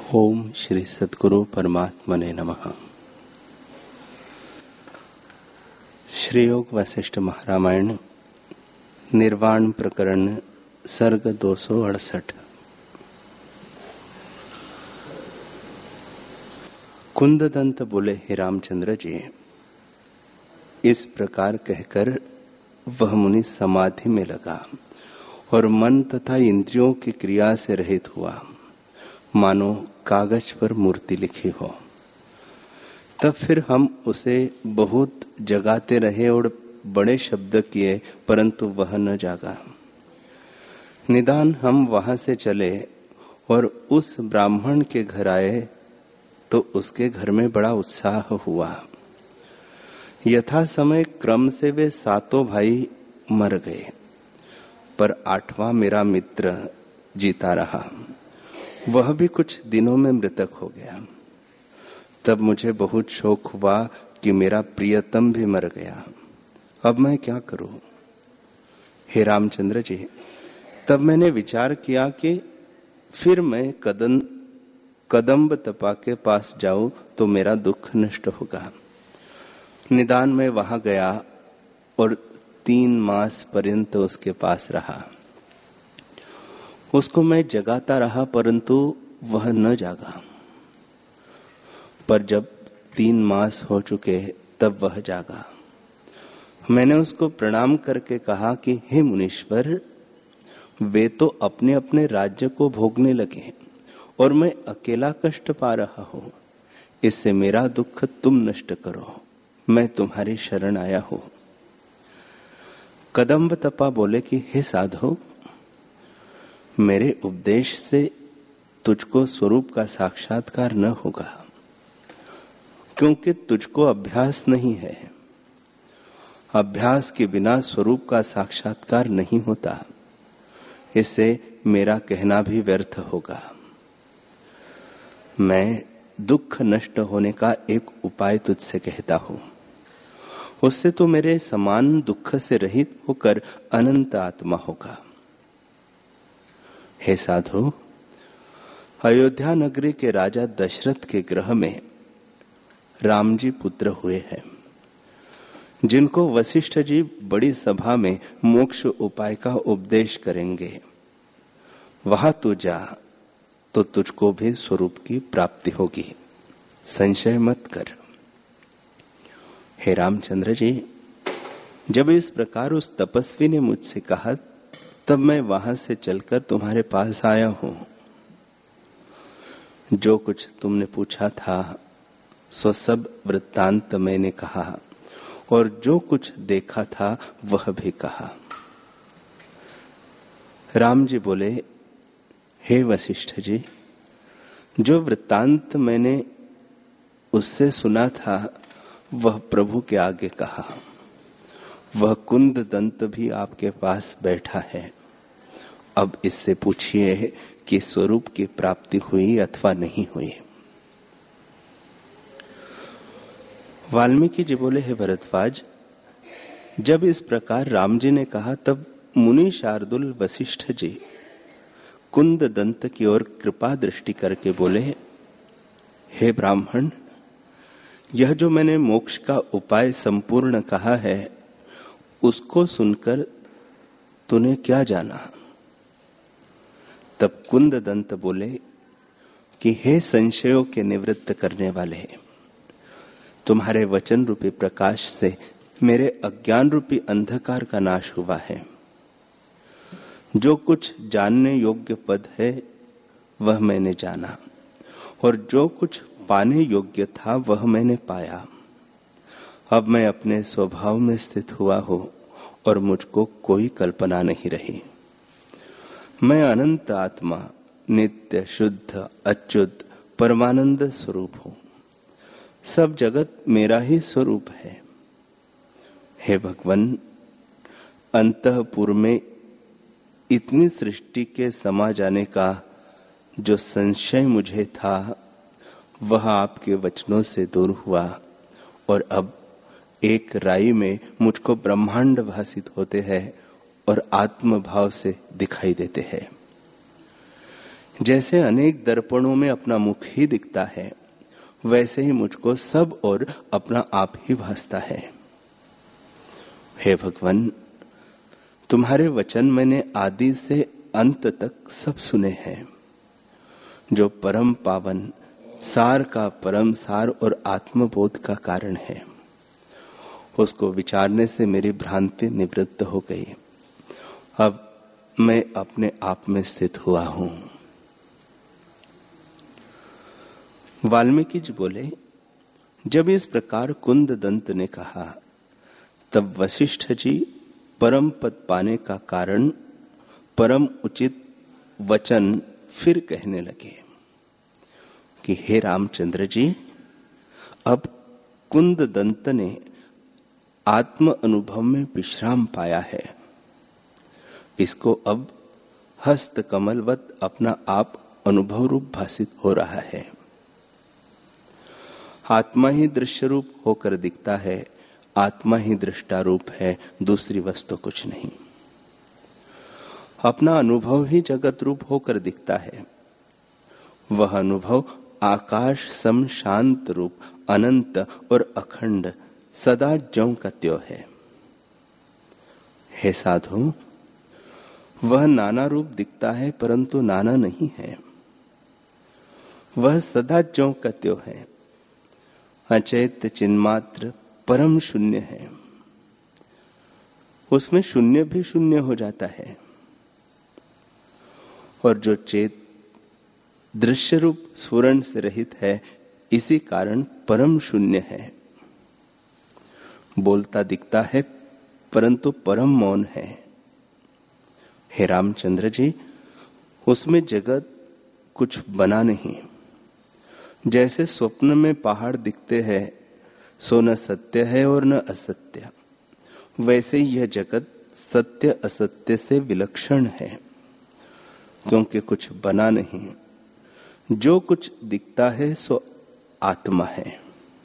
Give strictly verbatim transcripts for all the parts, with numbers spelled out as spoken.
ओम श्री सद्गुरु परमात्मने नमः। श्री योग वशिष्ठ महारामायण निर्वाण प्रकरण सर्ग दो सौ अड़सठ। कुंददंत बोले, हे रामचंद्र जी, इस प्रकार कहकर वह मुनि समाधि में लगा और मन तथा इंद्रियों की क्रिया से रहित हुआ, मानो कागज पर मूर्ति लिखी हो। तब फिर हम उसे बहुत जगाते रहे और बड़े शब्द किए, परंतु वह न जागा। निदान हम वहां से चले और उस ब्राह्मण के घर आए तो उसके घर में बड़ा उत्साह हुआ। यथा समय क्रम से वे सातों भाई मर गए, पर आठवां मेरा मित्र जीता रहा। वह भी कुछ दिनों में मृतक हो गया। तब मुझे बहुत शोक हुआ कि मेरा प्रियतम भी मर गया। अब मैं क्या करूं? हे रामचंद्र जी, तब मैंने विचार किया कि फिर मैं कदम कदम्ब तपा के पास जाऊं तो मेरा दुख नष्ट होगा। निदान में वहां गया और तीन मास पर्यंत उसके पास रहा। उसको मैं जगाता रहा, परंतु वह न जागा। पर जब तीन मास हो चुके तब वह जागा। मैंने उसको प्रणाम करके कहा कि हे मुनीश्वर, वे तो अपने अपने राज्य को भोगने लगे और मैं अकेला कष्ट पा रहा हूं। इससे मेरा दुख तुम नष्ट करो, मैं तुम्हारी शरण आया हूं। कदम्ब तपा बोले कि हे साधो, मेरे उपदेश से तुझको स्वरूप का साक्षात्कार न होगा, क्योंकि तुझको अभ्यास नहीं है। अभ्यास के बिना स्वरूप का साक्षात्कार नहीं होता। इससे मेरा कहना भी व्यर्थ होगा। मैं दुख नष्ट होने का एक उपाय तुझसे कहता हूं। उससे तो मेरे समान दुख से रहित होकर अनंत आत्मा होगा। हे साधु, अयोध्या नगरी के राजा दशरथ के गृह में राम जी पुत्र हुए हैं, जिनको वशिष्ठ जी बड़ी सभा में मोक्ष उपाय का उपदेश करेंगे। वहां तू जा तो तुझको भी स्वरूप की प्राप्ति होगी, संशय मत कर। हे रामचंद्र जी, जब इस प्रकार उस तपस्वी ने मुझसे कहा, तब मैं वहां से चलकर तुम्हारे पास आया हूं। जो कुछ तुमने पूछा था सो सब वृत्तांत मैंने कहा, और जो कुछ देखा था वह भी कहा। राम जी बोले, हे वशिष्ठ जी, जो वृत्तांत मैंने उससे सुना था वह प्रभु के आगे कहा। वह कुंद दंत भी आपके पास बैठा है। अब इससे पूछिए कि स्वरूप की प्राप्ति हुई अथवा नहीं हुई। वाल्मीकि जी बोले, हे भरद्वाज, जब इस प्रकार राम जी ने कहा तब मुनि शार्दुल वशिष्ठ जी कुंद दंत की ओर कृपा दृष्टि करके बोले, हे ब्राह्मण, यह जो मैंने मोक्ष का उपाय संपूर्ण कहा है, उसको सुनकर तूने क्या जाना? तब कुंद दंत बोले कि हे संशयों के निवृत्त करने वाले, तुम्हारे वचन रूपी प्रकाश से मेरे अज्ञान रूपी अंधकार का नाश हुआ है। जो कुछ जानने योग्य पद है वह मैंने जाना, और जो कुछ पाने योग्य था वह मैंने पाया। अब मैं अपने स्वभाव में स्थित हुआ हूं और मुझको कोई कल्पना नहीं रही। मैं अनंत आत्मा, नित्य शुद्ध अच्युत परमानंद स्वरूप हूं। सब जगत मेरा ही स्वरूप है। हे भगवान, अंतःपुर में इतनी सृष्टि के समा जाने का जो संशय मुझे था वह आपके वचनों से दूर हुआ, और अब एक राई में मुझको ब्रह्मांड भासित होते हैं और आत्म भाव से दिखाई देते हैं। जैसे अनेक दर्पणों में अपना मुख ही दिखता है, वैसे ही मुझको सब और अपना आप ही भासता है। हे भगवान, तुम्हारे वचन मैंने आदि से अंत तक सब सुने हैं। जो परम पावन, सार का परम सार और आत्मबोध का कारण है, उसको विचारने से मेरी भ्रांति निवृत्त हो गई। अब मैं अपने आप में स्थित हुआ हूं। वाल्मीकि जी बोले, जब इस प्रकार कुंद दंत ने कहा, तब वशिष्ठ जी परम पद पाने का कारण परम उचित वचन फिर कहने लगे कि हे रामचंद्र जी, अब कुंद दंत ने आत्म अनुभव में विश्राम पाया है। इसको अब हस्त कमलवत अपना आप अनुभव रूप भासित हो रहा है। आत्मा ही दृश्य रूप होकर दिखता है, आत्मा ही दृष्टा रूप है, दूसरी वस्तु कुछ नहीं। अपना अनुभव ही जगत रूप होकर दिखता है। वह अनुभव आकाश सम शांत रूप, अनंत और अखंड, सदा ज्यों का त्यों है। हे साधु, वह नाना रूप दिखता है परंतु नाना नहीं है। वह सदा ज्यों का त्यों है, अचैत्य चिन्मात्र परम शून्य है। उसमें शून्य भी शून्य हो जाता है। और जो चेत दृश्य रूप स्फुरण से रहित है, इसी कारण परम शून्य है। बोलता दिखता है परंतु परम मौन है। हे रामचंद्र जी, उसमें जगत कुछ बना नहीं। जैसे स्वप्न में पहाड़ दिखते हैं, सो न सत्य है और न असत्य, वैसे यह जगत सत्य असत्य से विलक्षण है, क्योंकि कुछ बना नहीं। जो कुछ दिखता है सो आत्मा है।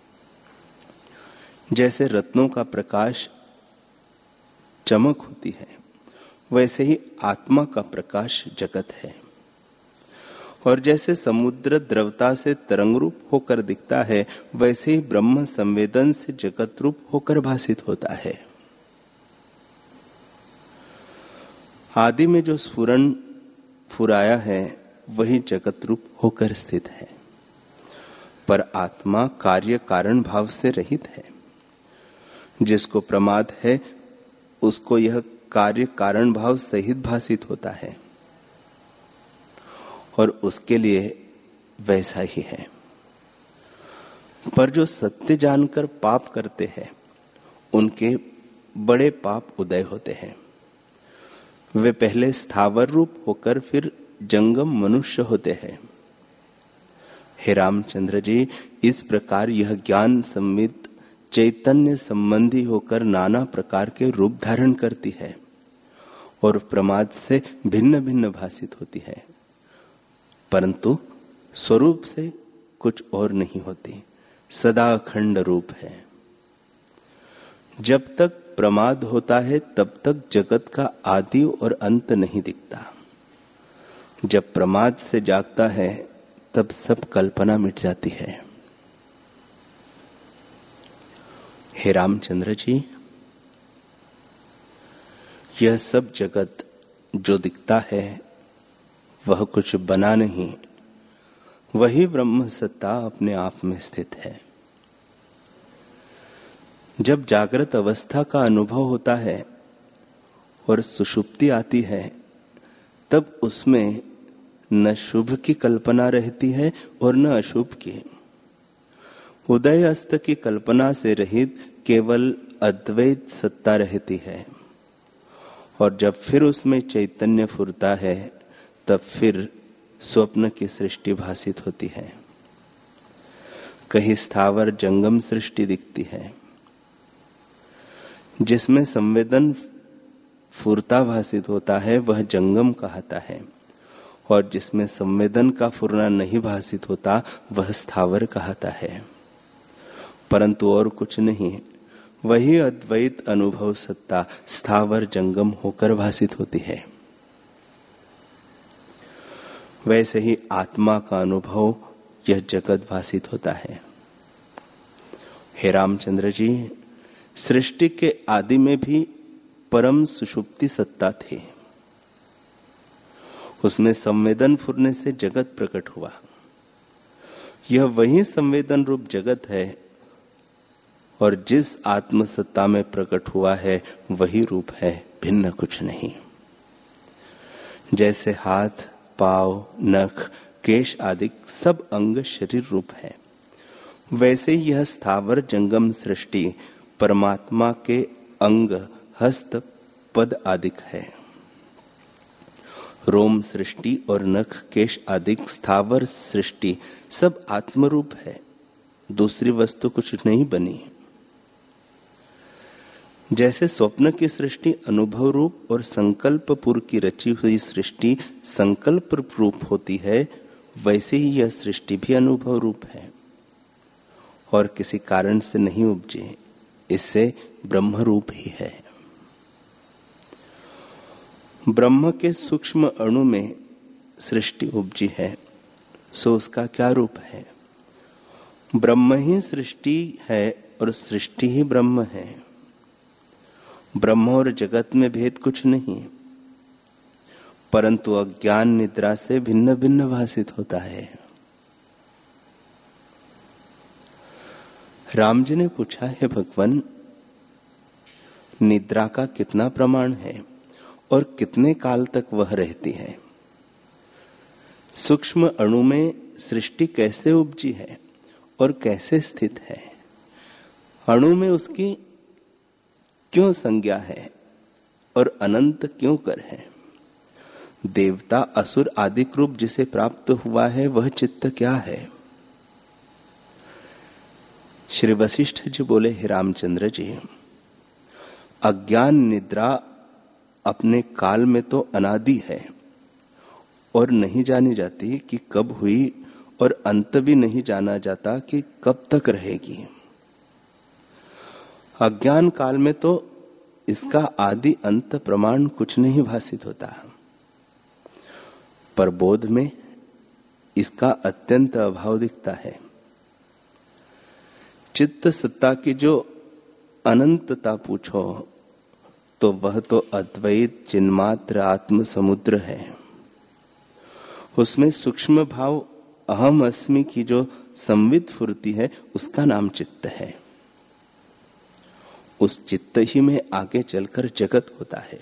जैसे रत्नों का प्रकाश चमक होती है, वैसे ही आत्मा का प्रकाश जगत है। और जैसे समुद्र द्रवता से तरंग रूप होकर दिखता है, वैसे ही ब्रह्म संवेदन से जगत रूप होकर भासित होता है। आदि में जो स्फुरण फुराया है, वही जगत रूप होकर स्थित है। पर आत्मा कार्य कारण भाव से रहित है। जिसको प्रमाद है, उसको यह कार्य कारण भाव सहित भासित होता है, और उसके लिए वैसा ही है। पर जो सत्य जानकर पाप करते हैं, उनके बड़े पाप उदय होते हैं। वे पहले स्थावर रूप होकर फिर जंगम मनुष्य होते हैं। हे रामचंद्र जी, इस प्रकार यह ज्ञान सम्मित चैतन्य संबंधी होकर नाना प्रकार के रूप धारण करती है और प्रमाद से भिन्न भिन्न भासित होती है, परंतु स्वरूप से कुछ और नहीं होती, सदा अखंड रूप है। जब तक प्रमाद होता है, तब तक जगत का आदि और अंत नहीं दिखता। जब प्रमाद से जागता है, तब सब कल्पना मिट जाती है। हे रामचंद्र जी, यह सब जगत जो दिखता है, वह कुछ बना नहीं, वही ब्रह्म सत्ता अपने आप में स्थित है। जब जागृत अवस्था का अनुभव होता है और सुषुप्ति आती है, तब उसमें न शुभ की कल्पना रहती है और न अशुभ की। उदय अस्त की कल्पना से रहित केवल अद्वैत सत्ता रहती है। और जब फिर उसमें चैतन्य फुरता है, तब फिर स्वप्न की सृष्टि भासित होती है। कहीं स्थावर जंगम सृष्टि दिखती है, जिसमें संवेदन फुरता भासित होता है, वह जंगम कहता है। और जिसमें संवेदन का फुरना नहीं भासित होता, वह स्थावर कहता है। परंतु और कुछ नहीं, वही अद्वैत अनुभव सत्ता स्थावर जंगम होकर भासित होती है। वैसे ही आत्मा का अनुभव यह जगत भासित होता है। हे रामचंद्र जी, सृष्टि के आदि में भी परम सुषुप्ति सत्ता थी। उसमें संवेदन फुरने से जगत प्रकट हुआ। यह वही संवेदन रूप जगत है और जिस आत्म सत्ता में प्रकट हुआ है वही रूप है, भिन्न कुछ नहीं। जैसे हाथ, पांव, नख, केश आदि सब अंग शरीर रूप है, वैसे यह स्थावर जंगम सृष्टि परमात्मा के अंग, हस्त, पद आदि है। रोम सृष्टि और नख, केश आदि स्थावर सृष्टि सब आत्मरूप है, दूसरी वस्तु कुछ नहीं बनी। जैसे स्वप्न की सृष्टि अनुभव रूप और संकल्प पूर्व की रची हुई सृष्टि संकल्प रूप होती है, वैसे ही यह सृष्टि भी अनुभव रूप है और किसी कारण से नहीं उपजे, इससे ब्रह्म रूप ही है। ब्रह्म के सूक्ष्म अणु में सृष्टि उपजी है, सो उसका क्या रूप है? ब्रह्म ही सृष्टि है और सृष्टि ही ब्रह्म है। ब्रह्म और जगत में भेद कुछ नहीं, परंतु अज्ञान निद्रा से भिन्न भिन्न भासित होता है। राम जी ने पूछा, है भगवान, निद्रा का कितना प्रमाण है और कितने काल तक वह रहती है? सूक्ष्म अणु में सृष्टि कैसे उपजी है और कैसे स्थित है? अणु में उसकी क्यों संज्ञा है और अनंत क्यों कर है? देवता, असुर आदि रूप जिसे प्राप्त हुआ है वह चित्त क्या है? श्री वशिष्ठ जी बोले, हे रामचंद्र जी, अज्ञान निद्रा अपने काल में तो अनादि है और नहीं जानी जाती कि कब हुई, और अंत भी नहीं जाना जाता कि कब तक रहेगी। अज्ञान काल में तो इसका आदि अंत प्रमाण कुछ नहीं भासित होता, पर बोध में इसका अत्यंत अभाव दिखता है। चित्त सत्ता की जो अनंतता पूछो तो वह तो अद्वैत चिन्मात्र आत्म समुद्र है। उसमें सूक्ष्म भाव अहम अस्मि की जो संवित फुर्ती है उसका नाम चित्त है। उस चित्त ही में आगे चलकर जगत होता है।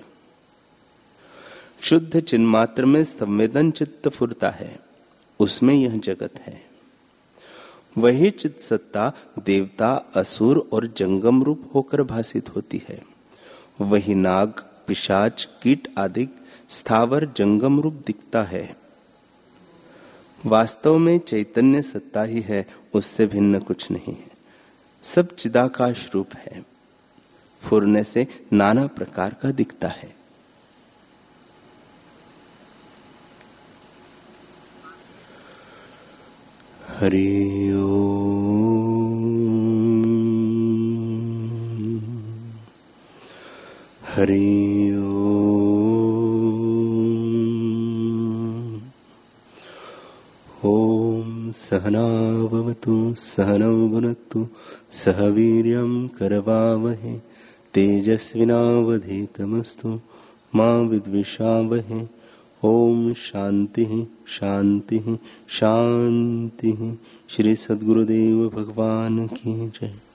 शुद्ध चिन्मात्र में संवेदन चित्त फुरता है, उसमें यह जगत है। वही चित्त सत्ता देवता, असुर और जंगम रूप होकर भासित होती है। वही नाग, पिशाच, कीट आदि स्थावर जंगम रूप दिखता है। वास्तव में चैतन्य सत्ता ही है, उससे भिन्न कुछ नहीं है। सब चिदाकाश रूप है, फुरने से नाना प्रकार का दिखता है। हरि ओम, हरि ओम। ओम सहना भवतु सहनौ भुनक्तु सह वीर्यं करवावहै तेजस्विनावधीतमस्तु मा विद्विषावहै। ओम शांति शांति शांति। श्री सद्गुरुदेव भगवान की जय।